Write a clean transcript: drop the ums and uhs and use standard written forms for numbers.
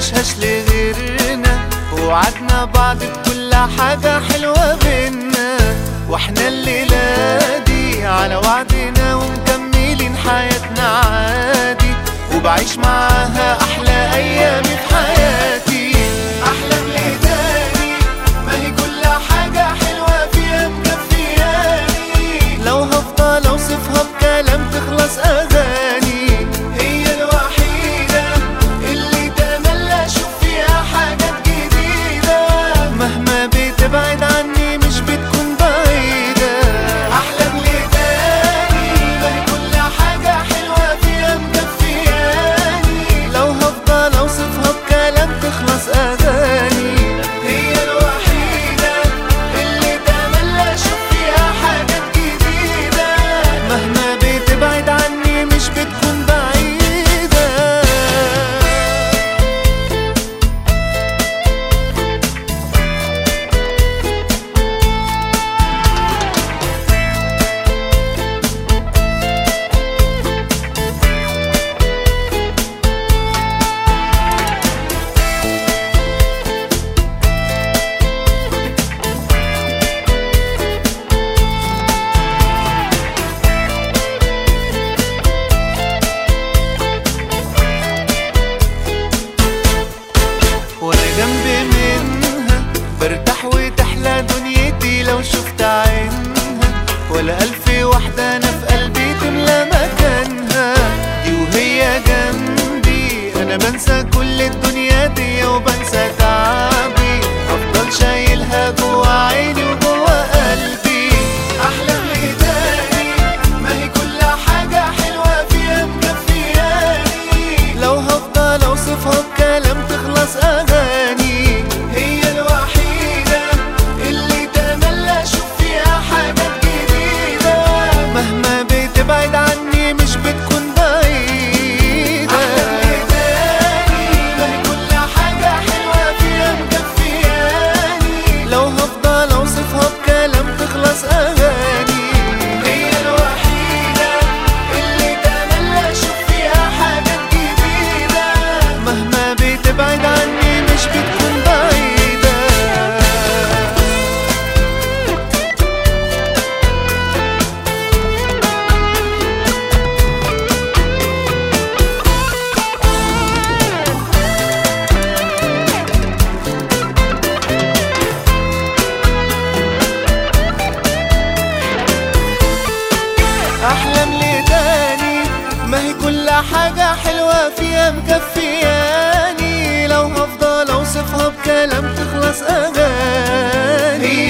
نعيشهاش لغيرنا، ووعدنا بعض بكل حاجة حلوة بينا، واحنا الليلة دي على وعدنا ومكملين حياتنا عادي، وبعيش معاها أحلى أيامي في حياتي. أحلام ليه تاني؟ ما هي كل حاجة حلوة فيها مكفياني، لو هفضل أوصفها بكلام تخلص أغاني. هي الوحيدة اللي تملى أشوف فيها حاجات جديدة، مهما بتبعد عني مش بتكون بعيدة. أحلام ليه تاني؟ ما هي كل حاجة حلوة فيها مكفياني، لو هفضل أوصفها بكلام تخلص أغاني. هي الوحيدة اللي تملى أشوف فيها حاجات جديدة، مهما بتبعد عني مش بتكون بعيدة. وانا جنبي منها برتاح وتحلى دنيتي لو شفت عينها، ولا ألف واحدة أنا في قلبي تملى مكانها. دي وهي جنبي أنا بنسى كل الدنيا دي وبنسى تعبي، أفضل شايلها جوا عيني وجوا قلبي. أحلام ليه تاني؟ ما هي كل حاجة حلوة فيها مكفياني، لو هفضل أوصفها بكلام تخلص أغاني. هي الوحيدة اللي تملى أشوف فيها حاجات جديدة، مهما بتبعد عني مش بتكون بعيدة. أحلام ليه تاني؟ ما هي كل حاجة حلوة فيها مكفياني، لو هفضل أوصفها بكلام تخلص أغاني. هي الوحيدة اللي تملى أشوف فيها حاجات جديدة، مهما بتبعد عني مش بتكون بعيدة. أحلام ليه تاني؟ ما هي كل حاجة حلوة فيها مكفياني، لو هفضل أوصفها بكلام تخلص أغاني.